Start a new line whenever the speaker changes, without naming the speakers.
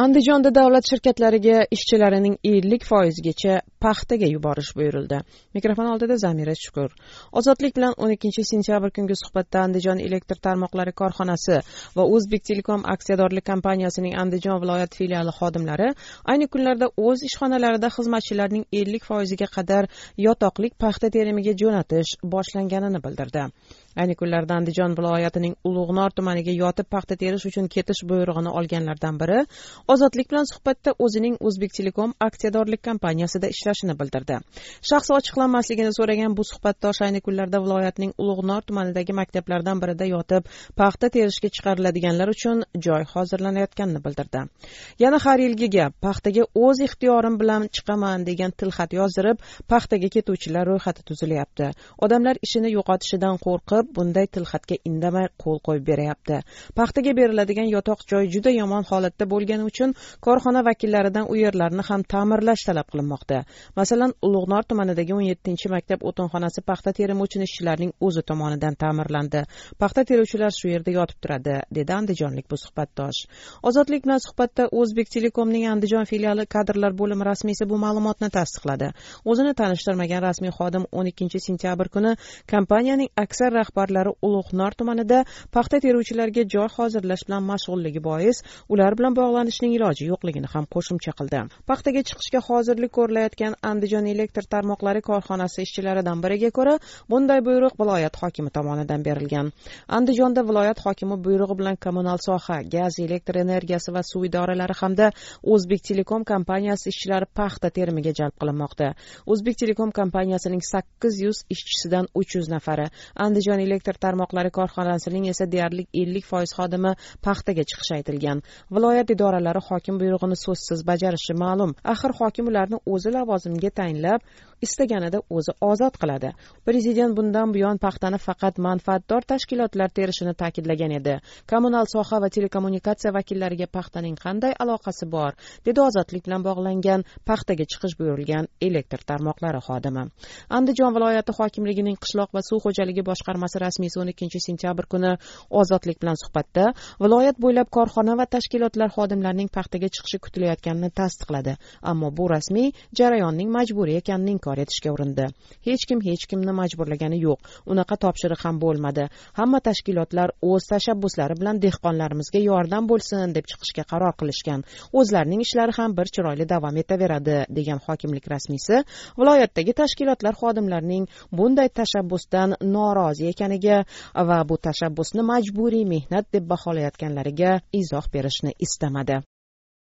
Andijonda davlat shirkatlariga ishchilarining 50%gacha paxtaga yuborish buyurildi. Mikrofon oldida Zamira Shukur. Ozodlik bilan 12 sentyabr kungi suhbatda Andijon elektr tarmoqlari korxonasi va O'zbek Telekom aksiyadorlik kompaniyasining Andijon viloyat filiali xodimlari ayni kunlarda o'z ishxonalarida xizmatchilarning 50%ga qadar yotoqlik paxta terimiga jo'natish boshlanganini bildirdi. Ayni kunlarda Andijon viloyatining Ulug'nor tumaniga yotib paxta terish uchun ketish buyrug'ini olganlardan biri Ozodlik bilan suhbatda o'zining O'zbek Telekom aksiyadorlik kompaniyasida ishlashini bildirdi. Shaxsi ochiqlanmasligini so'ragan bu suhbatdosh ayni kunlarda viloyatning Ulug'nor tumanidagi maktablardan birida yotib paxta terishga chiqariladiganlar uchun joy hozirlanayotganini bildirdi. Yana har yilgi gap, paxtaga o'z ixtiyorim bilan chiqaman degan tilxat yozdirib, paxtaga ketuvchilar ro'yxati tuzilyapti. Odamlar ishini yo'qotishidan qo'rqib bunday tilxatga indamay qo'l qo'yib beryapti. Paxtaga beriladigan yotoq joy juda yomon holatda bo'lgani uchun korxona vakillaridan u yerlarni ham ta'mirlash talab qilinmoqda. Masalan, Ulug'nor tumanidagi 17-maktab o'tinxonasi paxta terimi uchun ishchilarning o'zi tomonidan ta'mirlandi. Paxta teruvchilar shu yerda yotib turadi, dedi andijonlik bu suhbatdosh. Ozodlik bilan suhbatda O'zbek Telekomning Andijon filiali kadrlar bo'limi rasmiysi bu ma'lumotni tasdiqladi. O'zini tanishtirmagan rasmiy xodim 12 sentyabr kuni kompaniyaning aksar rahbarlari Ulug'nor tumanida paxta teruvchilarga joy hozirlash bilan mashg'ulligi bois ular bilan bog'lanishning iloji yo'qligini ham qo'shimcha qildi. Paxtaga chiqishga hozirlik ko'rilayotgan Andijon elektr tarmoqlari korxonasi ishchilaridan biriga ko'ra, bunday buyruq viloyat hokimi tomonidan berilgan. Andijonda viloyat hokimi buyrug'i bilan kommunal soha, gaz, elektr energiyasi va suv idoralari hamda O'zbek Telekom kompaniyasi ishchilari paxta terimiga jalb qilinmoqda. O'zbek Telekom kompaniyasining 800 ishchisidan 300 nafari, Andijon elektr tarmoqlari korxonasining esa deyarli 50% xodimi paxtaga chiqishi aytilgan. Viloyat idoralari hokim buyrug'ini so'zsiz bajarishi ma'lum. Axir hokim ularni o'zi lavozimga tayinlab, istaganida o'zi ozod qiladi. Prezident bundan buyon paxtani faqat manfaatdor tashkilotlar terishini ta'kidlagan edi. Kommunal soha va telekommunikatsiya vakillariga paxtaning qanday aloqasi bor, dedi ozodlik bilan bog'langan paxtaga chiqish buyurilgan elektr tarmoqlari xodimi. Andijon viloyati hokimligining qishloq va suv xo'jaligi boshqarmasi rasmiysi 12 sentyabr kuni ozodlik bilan suhbatda viloyat bo'ylab korxona va tashkilotlar xodimlarining paxtaga chiqishi kutilayotganini tasdiqladi. Ammo bu rasmiy jarayonning majburiy ekanini inkor etishga urindi. Hech kimni majburlagani yo'q. Unaqa topshiriq ham bo'lmadi. Hamma tashkilotlar o'z tashabbuslari bilan dehqonlarimizga yordam bo'lsin deb chiqishga qaror qilishgan. O'zlarining ishlari ham bir chiroyli davom etaveradi, degan hokimlik rasmiysi viloyatdagi tashkilotlar xodimlarining bunday tashabbusdan norozi ekaniga va bu tashabbusni majburiy mehnat deb baholayotganlariga izoh berishni istamadi.